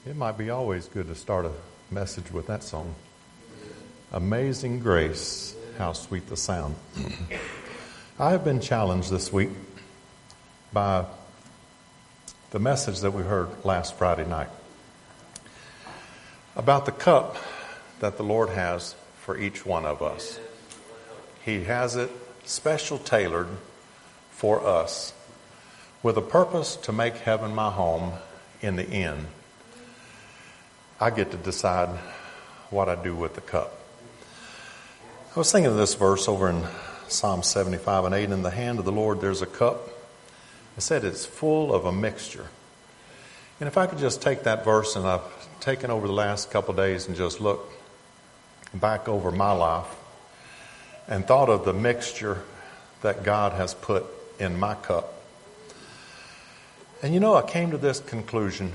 It might be always good to start a message with that song. Amazing Grace, how sweet the sound. I have been challenged this week by the message that we heard last Friday night about the cup that the Lord has for each one of us. He has it special tailored for us with a purpose to make heaven my home in the end. I get to decide what I do with the cup. I was thinking of this verse over in Psalm 75:8. In the hand of the Lord there's a cup. It said it's full of a mixture. And if I could just take that verse, and I've taken over the last couple of days and just look back over my life and thought of the mixture that God has put in my cup. And you know, I came to this conclusion.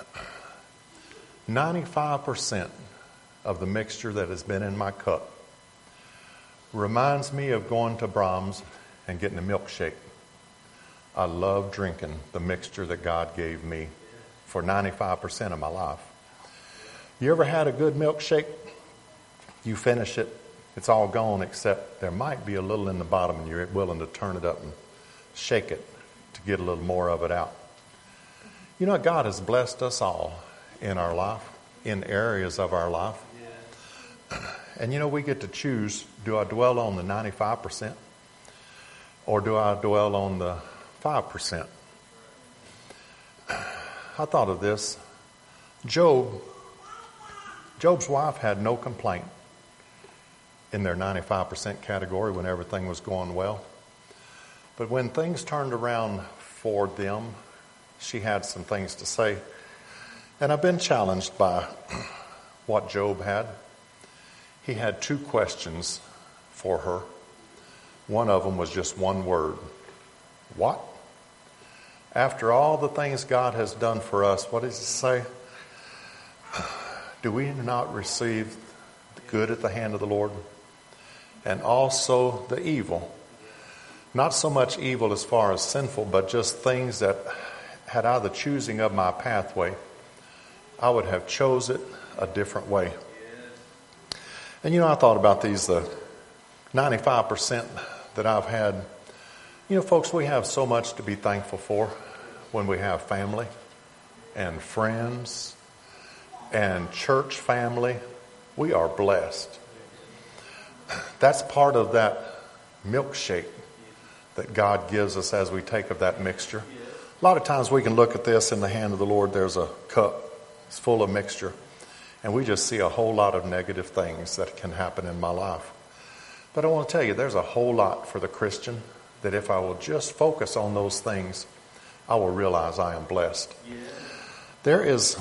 95% of the mixture that has been in my cup reminds me of going to Brahms and getting a milkshake. I love drinking the mixture that God gave me for 95% of my life. You ever had a good milkshake? You finish it, it's all gone except there might be a little in the bottom and you're willing to turn it up and shake it to get a little more of it out. You know, God has blessed us all in our life, in areas of our life. And you know, we get to choose, do I dwell on the 95% or do I dwell on the 5%? I thought of this. Job's wife had no complaint in their 95% category when everything was going well. But when things turned around for them, she had some things to say. And I've been challenged by what Job had. He had two questions for her. One of them was just one word. What? After all the things God has done for us, what does he say? Do we not receive the good at the hand of the Lord? And also the evil. Not so much evil as far as sinful, but just things that had I the choosing of my pathway, I would have chose it a different way. And you know, I thought about these, the 95% that I've had. You know, folks, we have so much to be thankful for when we have family and friends and church family. We are blessed. That's part of that milkshake that God gives us as we take of that mixture. A lot of times we can look at this in the hand of the Lord. There's a cup. It's full of mixture. And we just see a whole lot of negative things that can happen in my life. But I want to tell you, there's a whole lot for the Christian that if I will just focus on those things, I will realize I am blessed. Yeah. There is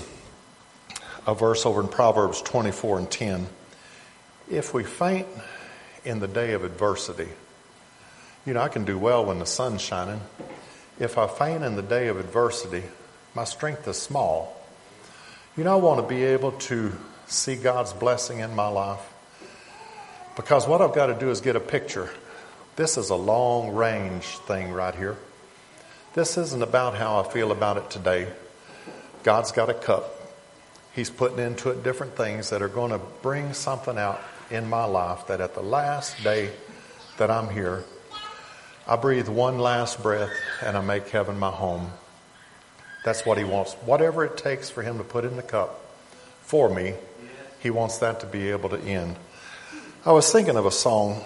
a verse over in Proverbs 24:10. If we faint in the day of adversity, you know, I can do well when the sun's shining. If I faint in the day of adversity, my strength is small. You know, I want to be able to see God's blessing in my life, because what I've got to do is get a picture. This is a long range thing right here. This isn't about how I feel about it today. God's got a cup. He's putting into it different things that are going to bring something out in my life that at the last day that I'm here, I breathe one last breath and I make heaven my home. That's what he wants. Whatever it takes for him to put in the cup for me, he wants that to be able to end. I was thinking of a song.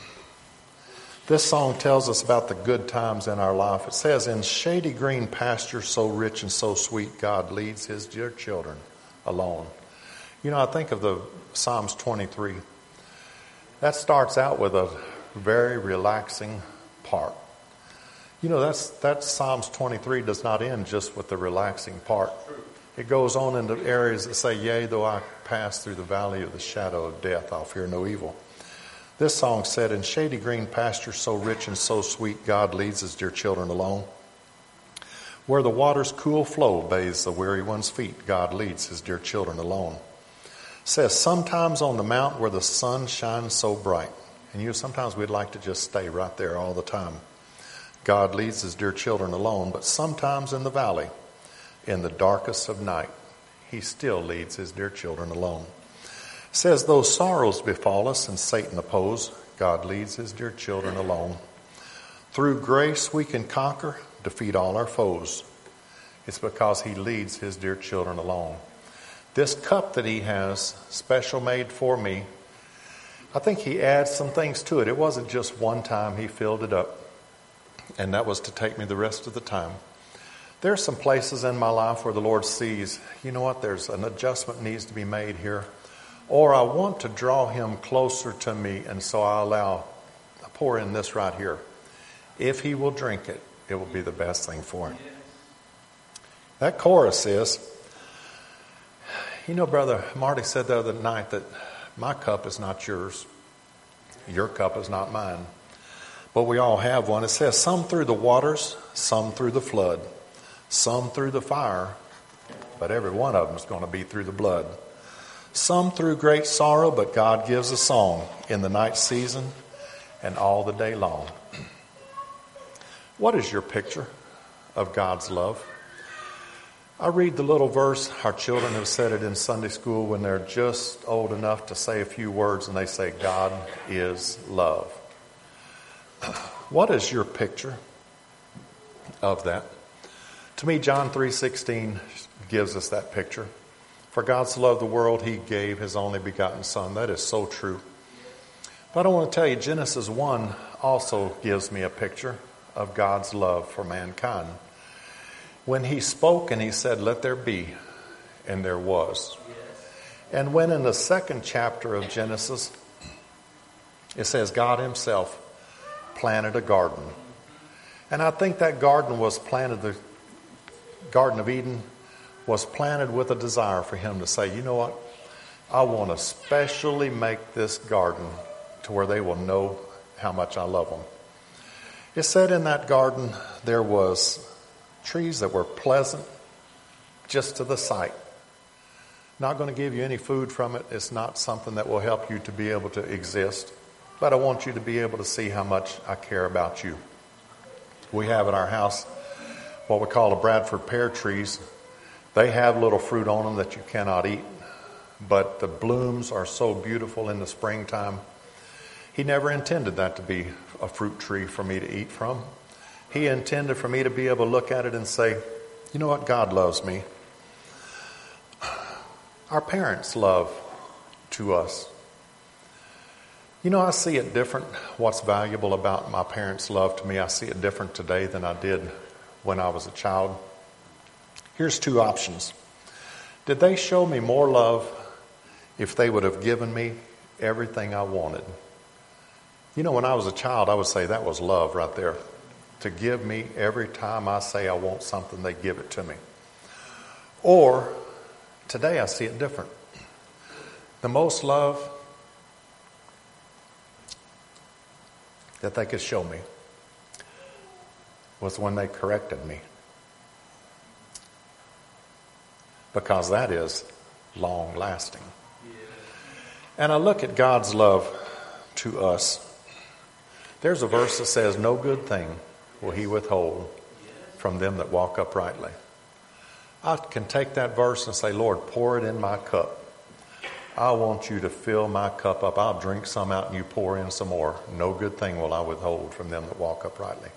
This song tells us about the good times in our life. It says, in shady green pastures so rich and so sweet, God leads his dear children alone. You know, I think of the Psalms 23. That starts out with a very relaxing part. You know, that Psalms 23 does not end just with the relaxing part. It goes on into areas that say, yea, though I pass through the valley of the shadow of death, I'll fear no evil. This song said, in shady green pastures so rich and so sweet, God leads his dear children alone. Where the water's cool flow bathes the weary one's feet, God leads his dear children alone. It says, sometimes on the mount where the sun shines so bright. And you know, sometimes we'd like to just stay right there all the time. God leads his dear children alone, but sometimes in the valley, in the darkest of night, He still leads his dear children alone. It says, though sorrows befall us and Satan oppose, God leads his dear children alone. Through grace we can conquer, defeat all our foes. It's because he leads his dear children alone. This cup that he has, special made for me, I think he adds some things to it. It wasn't just one time he filled it up, and that was to take me the rest of the time. There are some places in my life where the Lord sees, you know what, there's an adjustment needs to be made here. Or I want to draw him closer to me, and so I pour in this right here. If he will drink it, it will be the best thing for him. That chorus is, you know, Brother Marty said the other night that my cup is not yours. Your cup is not mine. But we all have one. It says, some through the waters, some through the flood, some through the fire, but every one of them is going to be through the blood. Some through great sorrow, but God gives a song in the night season and all the day long. What is your picture of God's love? I read the little verse. Our children have said it in Sunday school when they're just old enough to say a few words, and they say, God is love. What is your picture of that? To me, John 3:16 gives us that picture. For God so loved the world, he gave his only begotten Son. That is so true. But I want to tell you, Genesis 1 also gives me a picture of God's love for mankind. When he spoke and he said, let there be, and there was. And when in the second chapter of Genesis, it says God himself planted a garden. And I think that garden was planted, the Garden of Eden was planted with a desire for him to say, you know what? I want to specially make this garden to where they will know how much I love them. It said in that garden there was trees that were pleasant just to the sight. Not going to give you any food from it. It's not something that will help you to be able to exist. But I want you to be able to see how much I care about you. We have at our house what we call the Bradford pear trees. They have little fruit on them that you cannot eat. But the blooms are so beautiful in the springtime. He never intended that to be a fruit tree for me to eat from. He intended for me to be able to look at it and say, you know what? God loves me. Our parents' love to us. You know, I see it different. What's valuable about my parents' love to me, I see it different today than I did when I was a child. Here's two options. Did they show me more love if they would have given me everything I wanted? You know, when I was a child, I would say that was love right there. To give me every time I say I want something, they give it to me. Or today I see it different. The most love that they could show me was when they corrected me. Because that is long lasting. And I look at God's love to us. There's a verse that says, no good thing will he withhold from them that walk uprightly. I can take that verse and say, Lord, pour it in my cup. I want you to fill my cup up. I'll drink some out and you pour in some more. No good thing will I withhold from them that walk uprightly.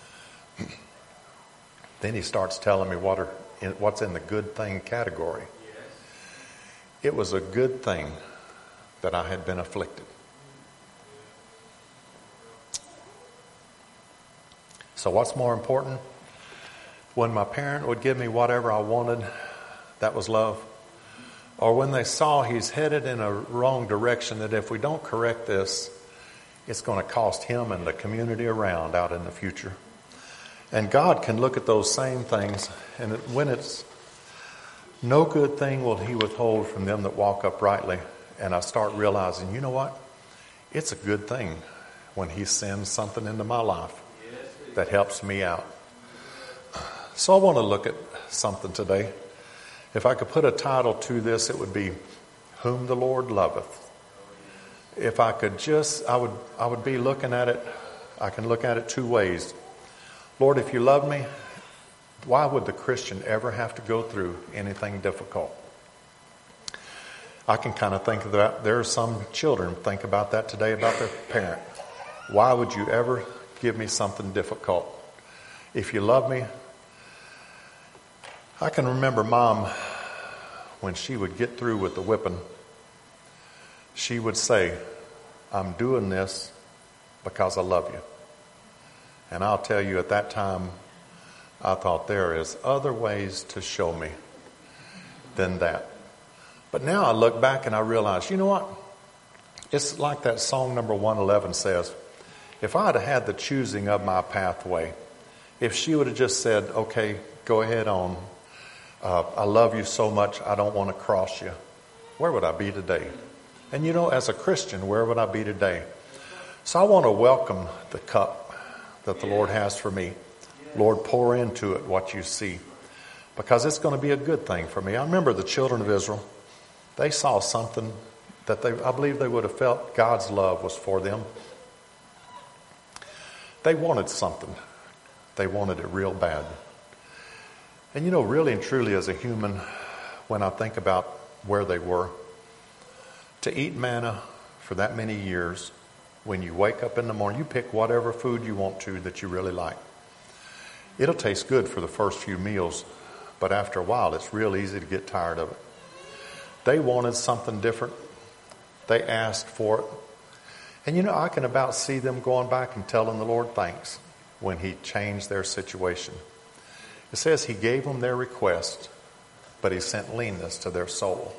Then he starts telling me what's in the good thing category. It was a good thing that I had been afflicted. So what's more important? When my parent would give me whatever I wanted, that was love. Or when they saw he's headed in a wrong direction, that if we don't correct this, it's going to cost him and the community around out in the future. And God can look at those same things, and when it's no good thing will he withhold from them that walk uprightly, and I start realizing, you know what? It's a good thing when he sends something into my life that helps me out. So I want to look at something today. If I could put a title to this, it would be Whom the Lord Loveth. If I could I would be looking at it, I can look at it two ways. Lord, if you love me, why would the Christian ever have to go through anything difficult? I can kind of think of that. There are some children think about that today about their parent. Why would you ever give me something difficult? If you love me, I can remember Mom, when she would get through with the whipping, she would say, I'm doing this because I love you. And I'll tell you, at that time, I thought there is other ways to show me than that. But now I look back and I realize, you know what? It's like that song number 111 says, if I had had the choosing of my pathway, if she would have just said, okay, go ahead on. I love you so much, I don't want to cross you. Where would I be today? And you know, as a Christian, where would I be today? So I want to welcome the cup that the Lord has for me. Lord, pour into it what you see, because it's going to be a good thing for me. I remember the children of Israel. They saw something that I believe they would have felt God's love was for them. They wanted something. They wanted it real bad. And you know, really and truly as a human, when I think about where they were, to eat manna for that many years, when you wake up in the morning, you pick whatever food you want to that you really like. It'll taste good for the first few meals, but after a while, it's real easy to get tired of it. They wanted something different. They asked for it. And you know, I can about see them going back and telling the Lord thanks when He changed their situation. It says He gave them their request, but He sent leanness to their soul.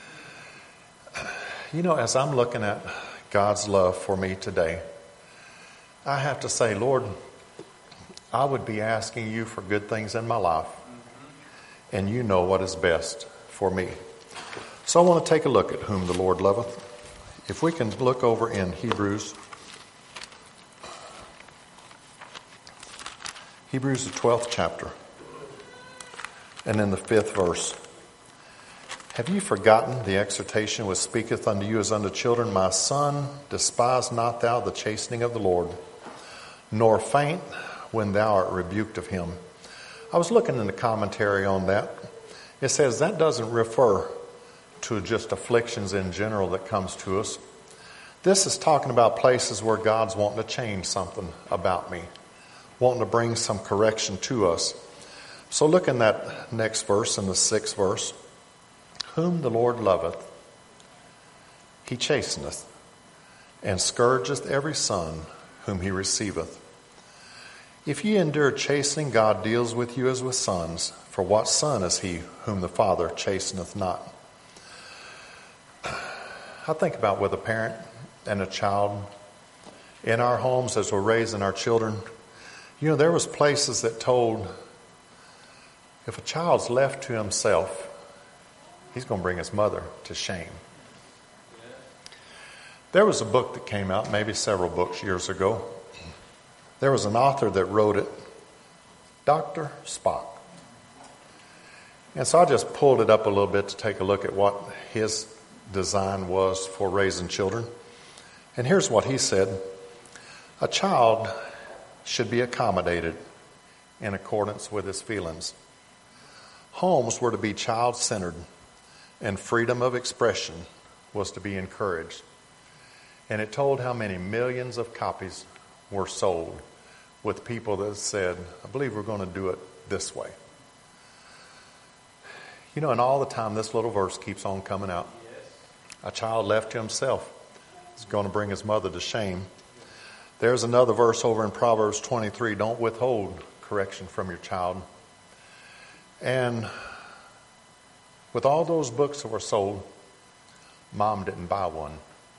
You know, as I'm looking at God's love for me today, I have to say, Lord, I would be asking you for good things in my life, and you know what is best for me. So I want to take a look at whom the Lord loveth. If we can look over in Hebrews, the 12th chapter, and in the 5th verse. Have you forgotten the exhortation which speaketh unto you as unto children? My son, despise not thou the chastening of the Lord, nor faint when thou art rebuked of him. I was looking in the commentary on that. It says that doesn't refer to just afflictions in general that comes to us. This is talking about places where God's wanting to change something about me, wanting to bring some correction to us. So look in that next verse, in the 6th verse. Whom the Lord loveth, He chasteneth, and scourgeth every son whom He receiveth. If ye endure chastening, God deals with you as with sons. For what son is he whom the Father chasteneth not? I think about with a parent and a child in our homes as we're raising our children. You know, there was places that told if a child's left to himself, he's going to bring his mother to shame. There was a book that came out, maybe several books years ago. There was an author that wrote it, Dr. Spock. And so I just pulled it up a little bit to take a look at what his design was for raising children. And here's what he said. A child should be accommodated in accordance with his feelings. Homes were to be child-centered, and freedom of expression was to be encouraged. And it told how many millions of copies were sold with people that said, I believe we're going to do it this way. You know, and all the time this little verse keeps on coming out. A child left to himself is going to bring his mother to shame. There's another verse over in Proverbs 23. Don't withhold correction from your child. And with all those books that were sold, Mom didn't buy one.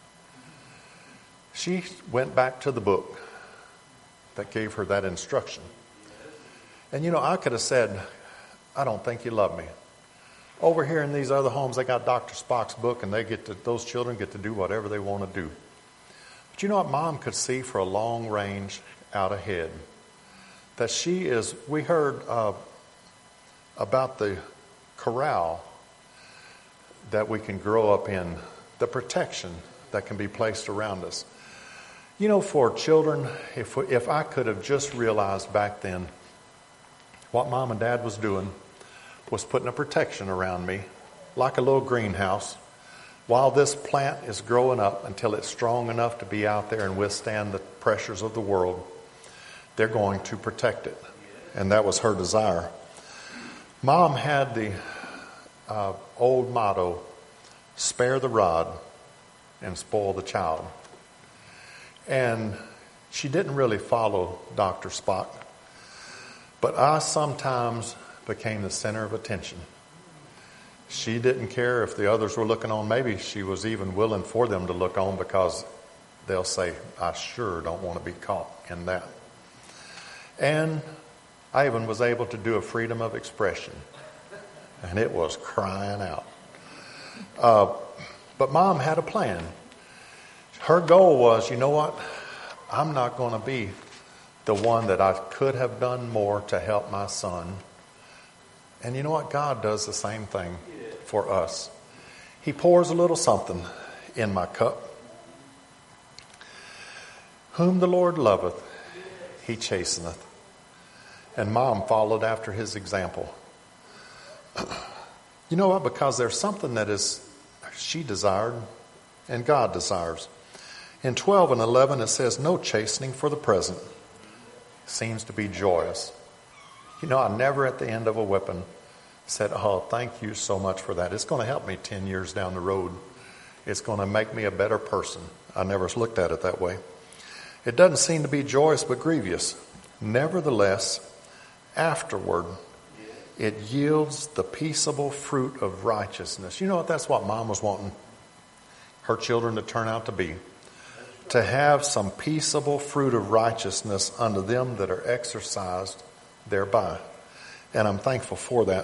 She went back to the book that gave her that instruction. And you know, I could have said, I don't think you love me. Over here in these other homes, they got Dr. Spock's book, and those children get to do whatever they want to do. But you know what Mom could see for a long range out ahead? That we heard about the corral that we can grow up in, the protection that can be placed around us. You know, for children, if I could have just realized back then what Mom and Dad was doing was putting a protection around me, like a little greenhouse, while this plant is growing up until it's strong enough to be out there and withstand the pressures of the world, they're going to protect it. And that was her desire. Mom had the old motto, spare the rod and spoil the child. And she didn't really follow Dr. Spock. But I sometimes became the center of attention. She didn't care if the others were looking on. Maybe she was even willing for them to look on, because they'll say, I sure don't want to be caught in that. And I even was able to do a freedom of expression. And it was crying out. But Mom had a plan. Her goal was, you know what? I'm not going to be the one that I could have done more to help my son. And you know what? God does the same thing for us. He pours a little something in my cup. Whom the Lord loveth, he chasteneth. And Mom followed after his example. You know what? Because there's something that she desired and God desires. In 12 and 11 it says, no chastening for the present seems to be joyous. You know, I never at the end of a whipping said, oh, thank you so much for that. It's going to help me 10 years down the road. It's going to make me a better person. I never looked at it that way. It doesn't seem to be joyous but grievous. Nevertheless, afterward, it yields the peaceable fruit of righteousness. You know what? That's what Mom was wanting her children to turn out to be. To have some peaceable fruit of righteousness unto them that are exercised thereby. And I'm thankful for that.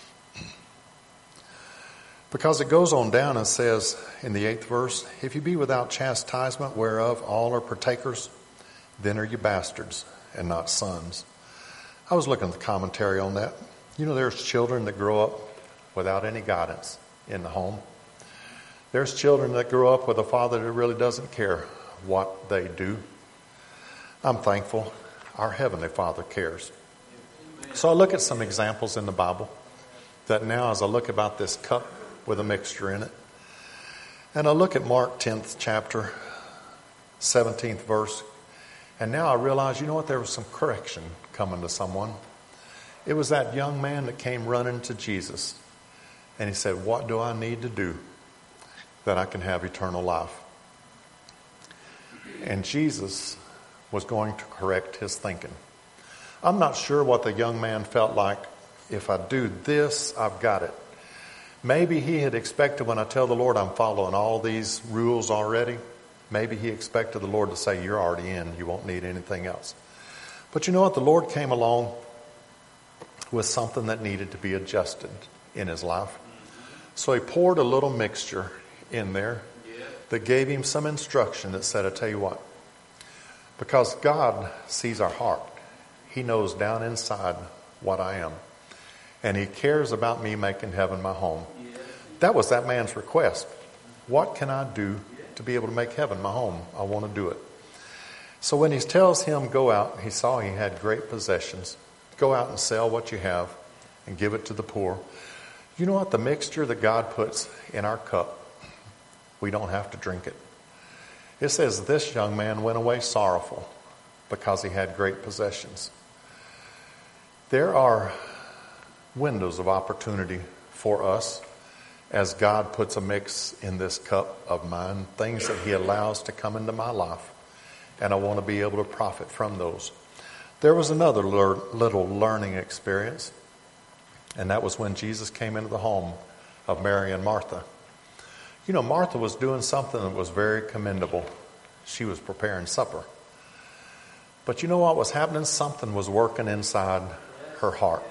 Because it goes on down and says in the 8th verse, if you be without chastisement whereof all are partakers, then are you bastards and not sons. I was looking at the commentary on that. You know, there's children that grow up without any guidance in the home. There's children that grow up with a father that really doesn't care what they do. I'm thankful our Heavenly Father cares. So I look at some examples in the Bible that now as I look about this cup with a mixture in it, and I look at Mark 10th chapter, 17th verse, and now I realize, you know what, there was some correction coming to someone. It was that young man that came running to Jesus, and he said, what do I need to do that I can have eternal life? And Jesus was going to correct his thinking. I'm not sure what the young man felt like. If I do this, I've got it. Maybe he had expected, when I tell the Lord I'm following all these rules already, maybe he expected the Lord to say, you're already in, you won't need anything else. But you know what? The Lord came along with something that needed to be adjusted in his life. So he poured a little mixture in there that gave him some instruction that said, I tell you what, because God sees our heart. He knows down inside what I am. And he cares about me making heaven my home. That was that man's request. What can I do to be able to make heaven my home? I want to do it. So when he tells him, go out, he saw he had great possessions. Go out and sell what you have and give it to the poor. You know what? The mixture that God puts in our cup, we don't have to drink it. It says this young man went away sorrowful because he had great possessions. There are windows of opportunity for us as God puts a mix in this cup of mine, things that he allows to come into my life, and I want to be able to profit from those. There was another little learning experience, and that was when Jesus came into the home of Mary and Martha. You know, Martha was doing something that was very commendable. She was preparing supper. But you know what was happening? Something was working inside her heart.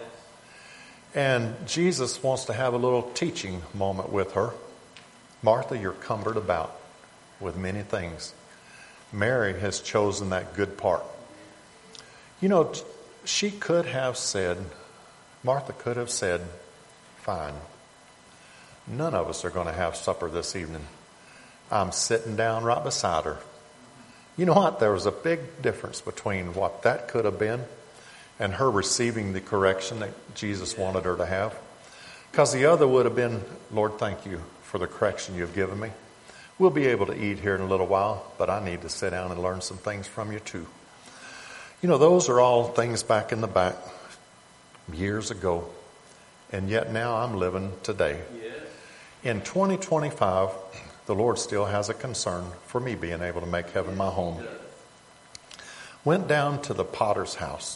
And Jesus wants to have a little teaching moment with her. Martha, you're cumbered about with many things. Mary has chosen that good part. You know, she could have said, Martha could have said, fine, none of us are going to have supper this evening. I'm sitting down right beside her. You know what? There was a big difference between what that could have been and her receiving the correction that Jesus wanted her to have. Because the other would have been, Lord, thank you for the correction you've given me. We'll be able to eat here in a little while, but I need to sit down and learn some things from you too. You know, those are all things back in the back years ago. And yet now I'm living today. Yes. In 2025, the Lord still has a concern for me being able to make heaven my home. Went down to the potter's house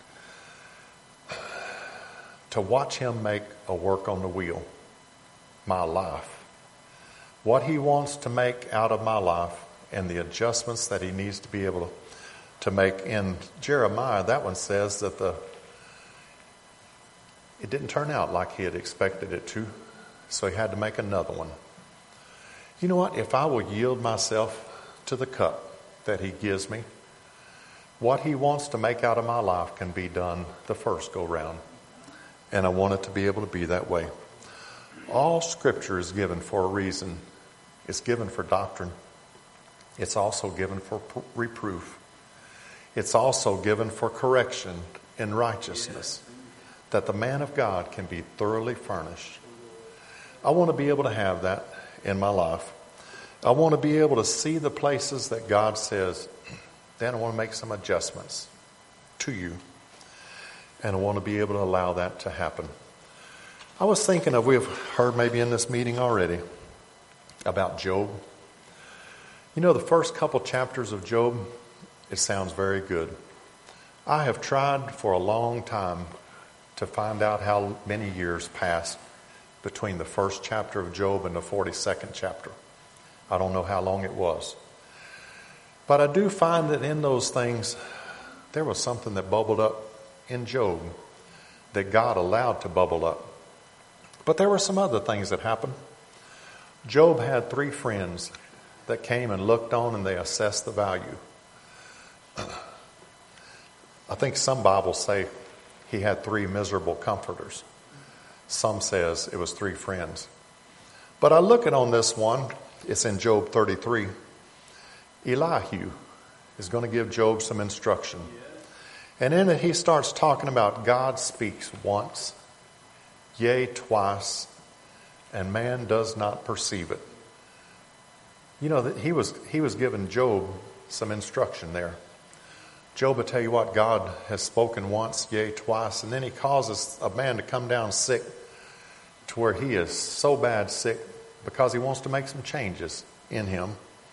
to watch him make a work on the wheel, my life. What he wants to make out of my life and the adjustments that he needs to be able to make. In Jeremiah, that one says that it didn't turn out like he had expected it to, so he had to make another one. You know what? If I will yield myself to the cup that he gives me, what he wants to make out of my life can be done the first go round. And I want it to be able to be that way. All Scripture is given for a reason. It's given for doctrine. It's also given for reproof. It's also given for correction in righteousness, that the man of God can be thoroughly furnished. I want to be able to have that in my life. I want to be able to see the places that God says, then I want to make some adjustments to you. And I want to be able to allow that to happen. I was thinking of, we've heard maybe in this meeting already, about Job. You know, the first couple chapters of Job, it sounds very good. I have tried for a long time to find out how many years passed between the first chapter of Job and the 42nd chapter. I don't know how long it was. But I do find that in those things, there was something that bubbled up in Job that God allowed to bubble up. But there were some other things that happened. Job had 3 friends that came and looked on and they assessed the value. I think some Bibles say he had 3 miserable comforters. Some says it was 3 friends. But I look at on this one, it's in Job 33. Elihu is going to give Job some instruction. And in it he starts talking about God speaks once, yea, twice, and man does not perceive it. You know, that he was giving Job some instruction there. Job, I tell you what, God has spoken once, yea, twice, and then he causes a man to come down sick to where he is so bad sick because he wants to make some changes in him.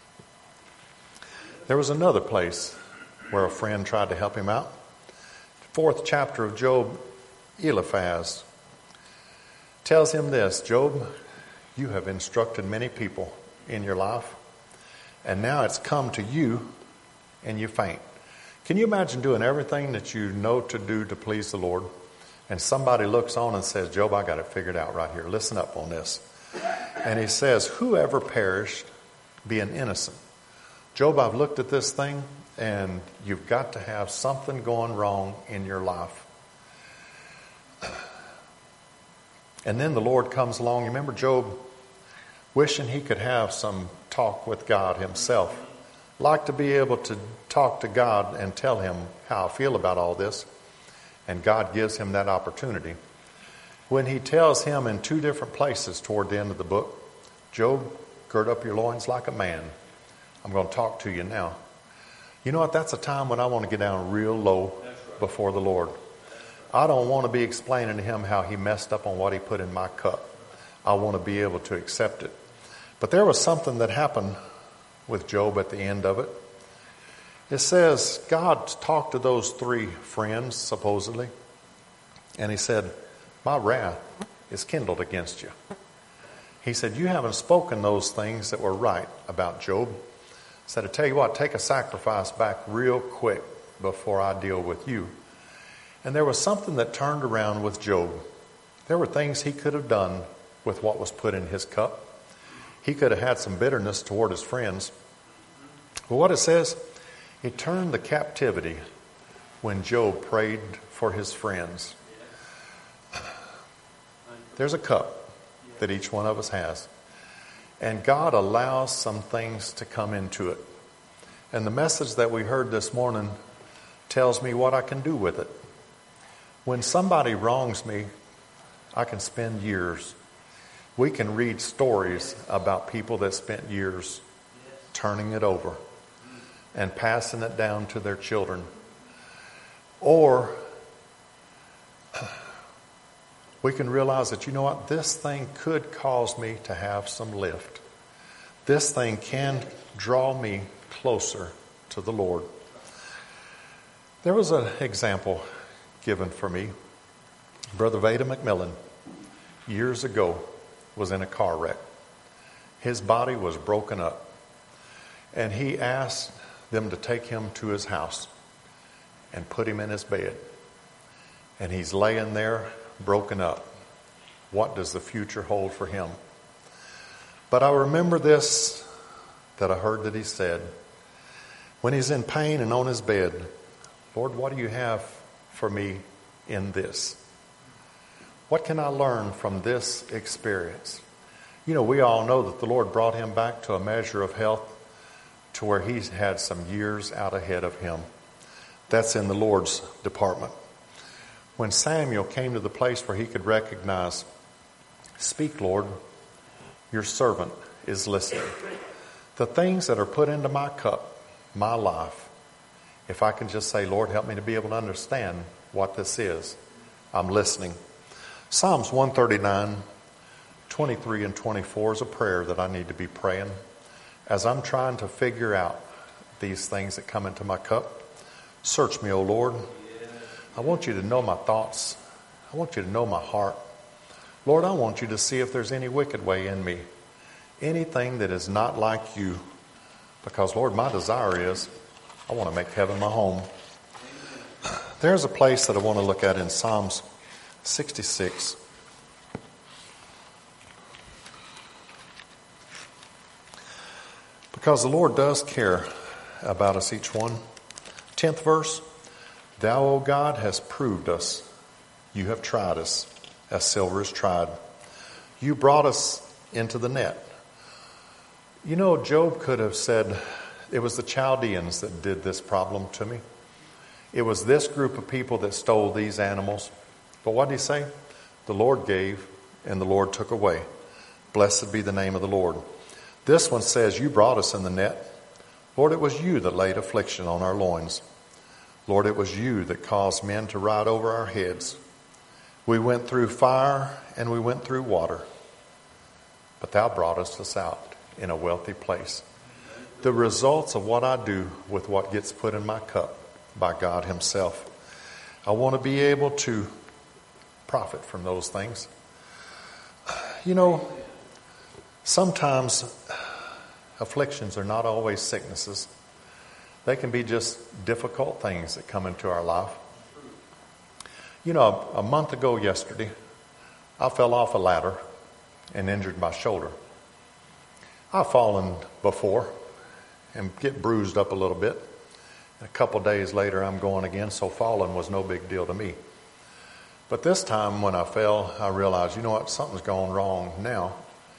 There was another place where a friend tried to help him out. 4th chapter of Job, Eliphaz tells him this, Job, you have instructed many people in your life, and now it's come to you and you faint. Can you imagine doing everything that you know to do to please the Lord, and somebody looks on and says, Job, I got it figured out right here. Listen up on this. And he says, whoever perished being innocent. Job, I've looked at this thing, and you've got to have something going wrong in your life. And then the Lord comes along. You remember Job wishing he could have some talk with God himself. Like to be able to talk to God and tell him how I feel about all this. And God gives him that opportunity. When he tells him in 2 different places toward the end of the book, Job, gird up your loins like a man. I'm going to talk to you now. You know what? That's a time when I want to get down real low before the Lord. I don't want to be explaining to him how he messed up on what he put in my cup. I want to be able to accept it. But there was something that happened with Job at the end of it. It says God talked to those 3 friends, supposedly, and he said, my wrath is kindled against you. He said, you haven't spoken those things that were right about Job. He said, I tell you what, take a sacrifice back real quick before I deal with you. And there was something that turned around with Job. There were things he could have done with what was put in his cup. He could have had some bitterness toward his friends. But what it says, it turned the captivity when Job prayed for his friends. There's a cup that each one of us has. And God allows some things to come into it. And the message that we heard this morning tells me what I can do with it. When somebody wrongs me, I can spend years. We can read stories about people that spent years turning it over and passing it down to their children. Or we can realize that, you know what, this thing could cause me to have some lift. This thing can draw me closer to the Lord. There was an example given for me. Brother Veda McMillan, years ago, was in a car wreck. His body was broken up. And he asked them to take him to his house and put him in his bed. And he's laying there, broken up. What does the future hold for him? But I remember this that I heard that he said, when he's in pain and on his bed, Lord, what do you have for me in this? What can I learn from this experience? You know, we all know that the Lord brought him back to a measure of health to where he's had some years out ahead of him. That's in the Lord's department. When Samuel came to the place where he could recognize, speak, Lord, your servant is listening. The things that are put into my cup, my life, if I can just say, Lord, help me to be able to understand what this is, I'm listening. Psalms 139, 23 and 24 is a prayer that I need to be praying as I'm trying to figure out these things that come into my cup. Search me, O Lord. I want you to know my thoughts. I want you to know my heart. Lord, I want you to see if there's any wicked way in me, anything that is not like you. Because, Lord, my desire is I want to make heaven my home. There's a place that I want to look at in Psalms 66. Because the Lord does care about us each one. 10th verse. Thou, O God, hast proved us. You have tried us as silver is tried. You brought us into the net. You know, Job could have said, it was the Chaldeans that did this problem to me. It was this group of people that stole these animals. But what did he say? The Lord gave and the Lord took away. Blessed be the name of the Lord. This one says, you brought us in the net. Lord, it was you that laid affliction on our loins. Lord, it was you that caused men to ride over our heads. We went through fire and we went through water. But thou broughtest us out in a wealthy place. The results of what I do with what gets put in my cup by God himself. I want to be able to profit from those things. You know, sometimes afflictions are not always sicknesses. They can be just difficult things that come into our life. You know, a month ago yesterday, I fell off a ladder and injured my shoulder. I've fallen before and get bruised up a little bit. A couple days later, I'm going again, so falling was no big deal to me. But this time when I fell, I realized, you know what, something's gone wrong now.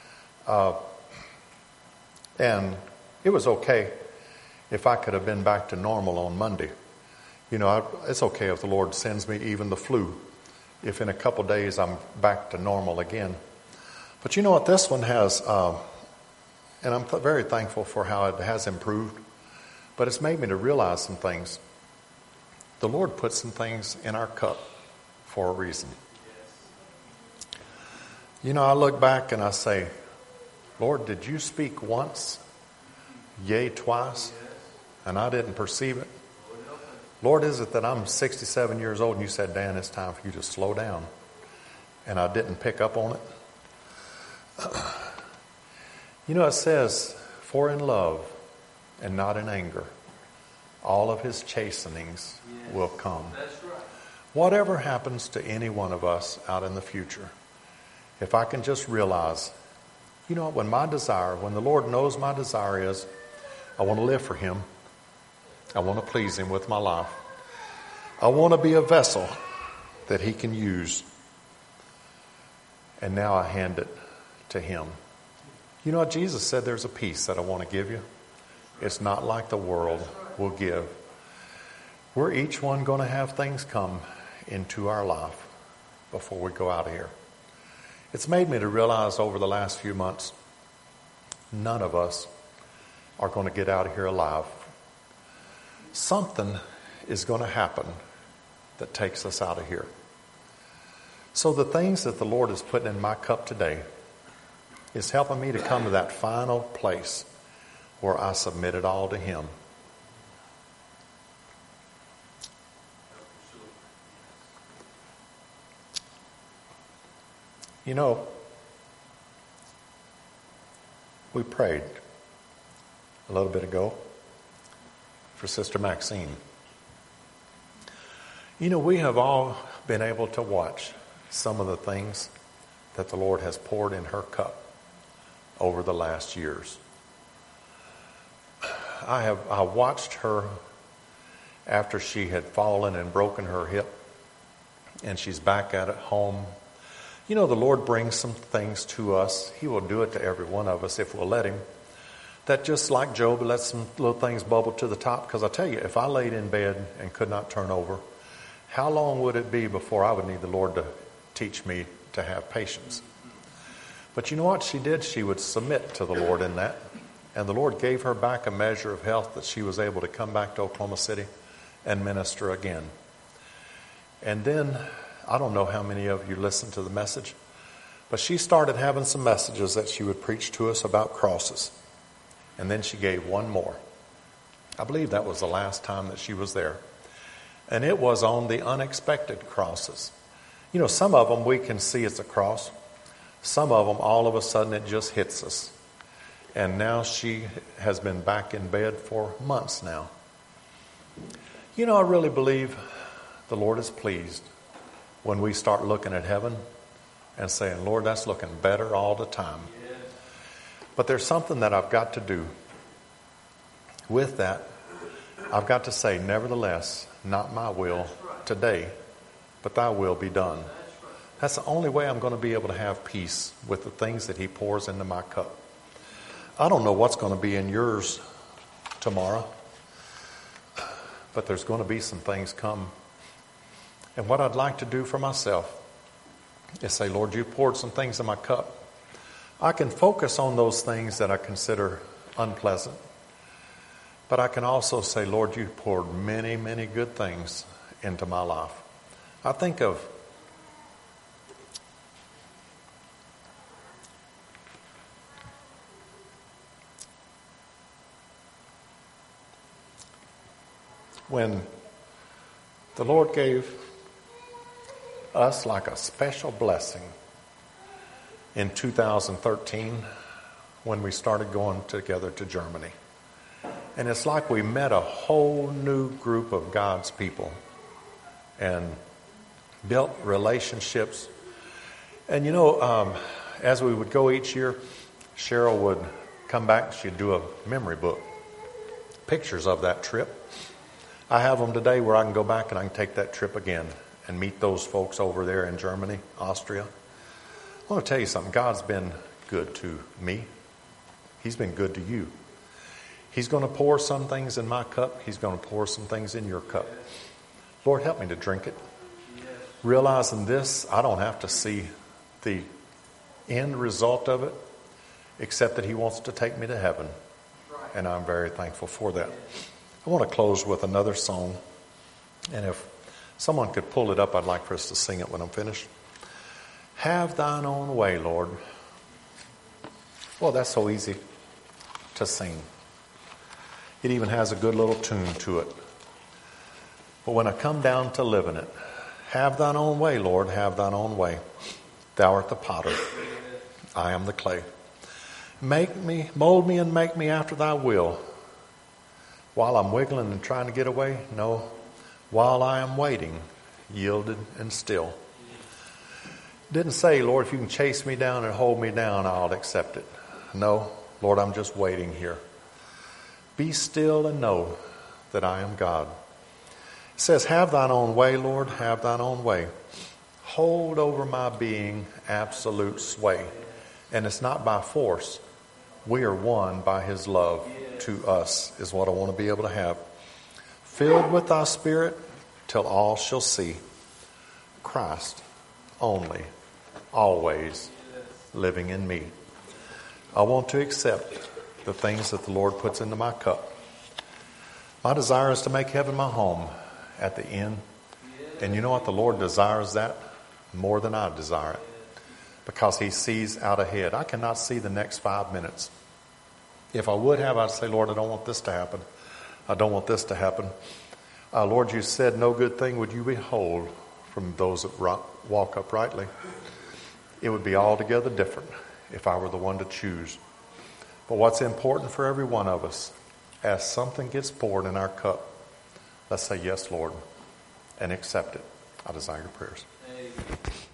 And it was okay if I could have been back to normal on Monday. You know, it's okay if the Lord sends me even the flu, if in a couple days I'm back to normal again. But you know what, this one has, and I'm very thankful for how it has improved, but it's made me to realize some things. The Lord put some things in our cup for a reason. You know, I look back and I say, Lord, did you speak once, yea, twice, and I didn't perceive it? Lord, is it that I'm 67 years old and you said, Dan, it's time for you to slow down, and I didn't pick up on it? You know, it says, for in love and not in anger, all of his chastenings will come. That's right. Whatever happens to any one of us out in the future, if I can just realize, you know, when the Lord knows my desire is, I want to live for him. I want to please him with my life. I want to be a vessel that he can use. And now I hand it to him. You know what? Jesus said there's a peace that I want to give you. It's not like the world will give. We're each one going to have things come into our life before we go out of here. It's made me to realize over the last few months, none of us are going to get out of here alive. Something is going to happen that takes us out of here. So the things that the Lord is putting in my cup today is helping me to come to that final place where I submit it all to Him. You know, we prayed a little bit ago for Sister Maxine. You know, we have all been able to watch some of the things that the Lord has poured in her cup over the last years. I watched her after she had fallen and broken her hip, and she's back at it home. You know, the Lord brings some things to us. He will do it to every one of us if we'll let Him. That just like Job, let some little things bubble to the top. Because I tell you, if I laid in bed and could not turn over, how long would it be before I would need the Lord to teach me to have patience? But you know what she did? She would submit to the Lord in that. And the Lord gave her back a measure of health that she was able to come back to Oklahoma City and minister again. And then, I don't know how many of you listened to the message, but she started having some messages that she would preach to us about crosses. And then she gave one more. I believe that was the last time that she was there. And it was on the unexpected crosses. You know, some of them we can see it's a cross. Some of them, all of a sudden, it just hits us. And now she has been back in bed for months now. You know, I really believe the Lord is pleased when we start looking at heaven and saying, Lord, that's looking better all the time. Yes. But there's something that I've got to do. With that, I've got to say, nevertheless, not my will today, but thy will be done. That's the only way I'm going to be able to have peace with the things that He pours into my cup. I don't know what's going to be in yours tomorrow, but there's going to be some things come. And what I'd like to do for myself is say, Lord, you poured some things in my cup. I can focus on those things that I consider unpleasant. But I can also say, Lord, you poured many, many good things into my life. I think of when the Lord gave us like a special blessing in 2013 when we started going together to Germany. And it's like we met a whole new group of God's people and built relationships. And you know, as we would go each year, Cheryl would come back, she'd do a memory book, pictures of that trip. I have them today where I can go back and I can take that trip again and meet those folks over there in Germany, Austria. I want to tell you something. God's been good to me. He's been good to you. He's going to pour some things in my cup. He's going to pour some things in your cup. Lord, help me to drink it. Realizing this, I don't have to see the end result of it, except that He wants to take me to heaven. And I'm very thankful for that. I want to close with another song. And if someone could pull it up, I'd like for us to sing it when I'm finished. Have thine own way, Lord. Well, that's so easy to sing. It even has a good little tune to it. But when I come down to living it, have thine own way, Lord, have thine own way. Thou art the potter. I am the clay. Make me, mold me and make me after thy will. While I'm wiggling and trying to get away? No. While I am waiting, yielded and still. Didn't say, Lord, if you can chase me down and hold me down, I'll accept it. No, Lord, I'm just waiting here. Be still and know that I am God. It says, have thine own way, Lord, have thine own way. Hold over my being absolute sway. And it's not by force. We are won by His love to us, is what I want to be able to have. Filled with thy Spirit till all shall see Christ only, always, living in me. I want to accept the things that the Lord puts into my cup. My desire is to make heaven my home at the end. And you know what? The Lord desires that more than I desire it, because He sees out ahead. I cannot see the next 5 minutes. If I would have, I'd say, Lord, I don't want this to happen. I don't want this to happen. Lord, you said no good thing would you withhold from those that walk uprightly. It would be altogether different if I were the one to choose. But what's important for every one of us, as something gets poured in our cup, let's say, yes, Lord, and accept it. I desire your prayers.